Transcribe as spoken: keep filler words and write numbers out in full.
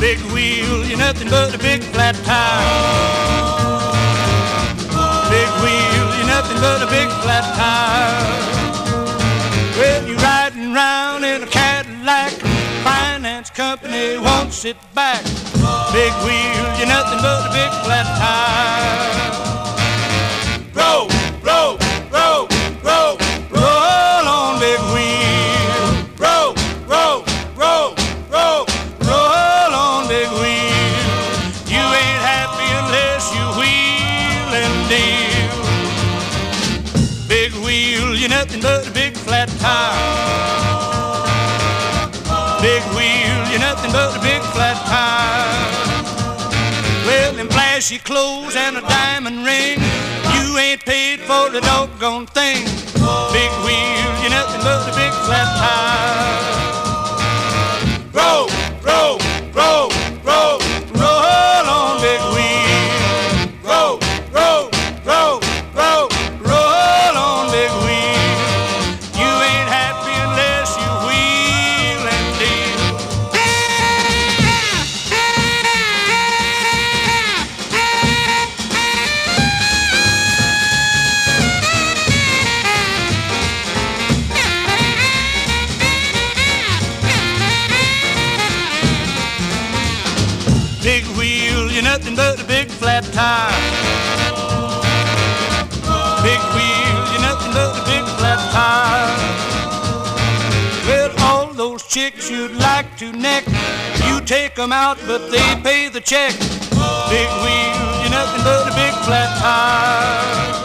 Big wheel, you're nothing but a big flat tire. Big wheel, you're nothing but a big flat tire. Well, you're riding round in a Cadillac, finance company won't sit back. Big wheel, you're nothing but a big flat tire. Roll, roll, roll, roll, roll on, big wheel. Roll, roll, roll, roll, roll on, big wheel. You ain't happy unless you wheel and deal. Big wheel, you're nothing but a big flat tire. Big wheel, you're nothing but a big flat tire. Well, them flashy clothes and a diamond ring, you ain't paid for the doggone thing. Big wheel, you're nothing but a big flat tire. Roll, roll, roll, roll, roll on, big wheel. Roll, roll, roll, roll, roll on, big wheel. You ain't happy unless you wheel and deal. Big wheel, you're nothing but a big flat tire. Big wheel, you're nothing but a big flat tire. Well, all those chicks you'd like to neck, you take them out, but they pay the check. Big wheel, you're nothing but a big flat tire.